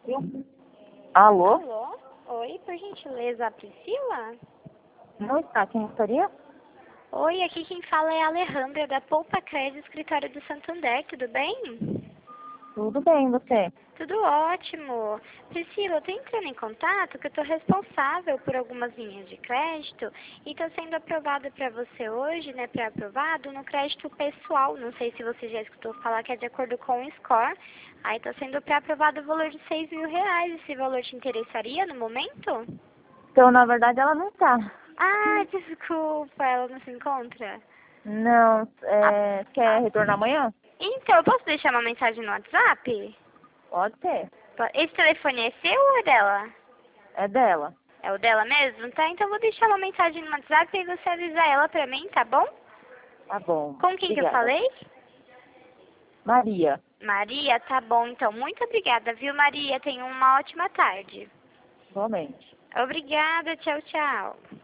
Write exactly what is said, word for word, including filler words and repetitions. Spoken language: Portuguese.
Alô? Alô? Oi, por gentileza, a Priscila? Não está, quem gostaria? Oi, aqui quem fala é a Alejandra, da Poupa Crédito, escritório do Santander, tudo bem? Tudo bem, você? Tudo ótimo. Priscila, eu tô entrando em contato que eu tô responsável por algumas linhas de crédito e tô sendo aprovada para você hoje, né, pré-aprovado, no crédito pessoal. Não sei se você já escutou falar que é de acordo com o score. Aí tá sendo pré-aprovado o valor de seis mil reais. Esse valor te interessaria no momento? Então, na verdade, ela não está. Ah, desculpa, ela não se encontra? Não, Ah, é, quer ah, retornar amanhã? então, eu posso deixar uma mensagem no WhatsApp? Pode ser. Po- Esse telefone é seu ou é dela? É dela. É o dela mesmo? Tá, então eu vou deixar uma mensagem no WhatsApp e você avisar ela pra mim, tá bom? Tá bom. Com quem que eu Obrigada. falei? Maria. Maria, tá bom. Então, muito obrigada, viu, Maria? Tenha uma ótima tarde. Igualmente. Obrigada, tchau, tchau.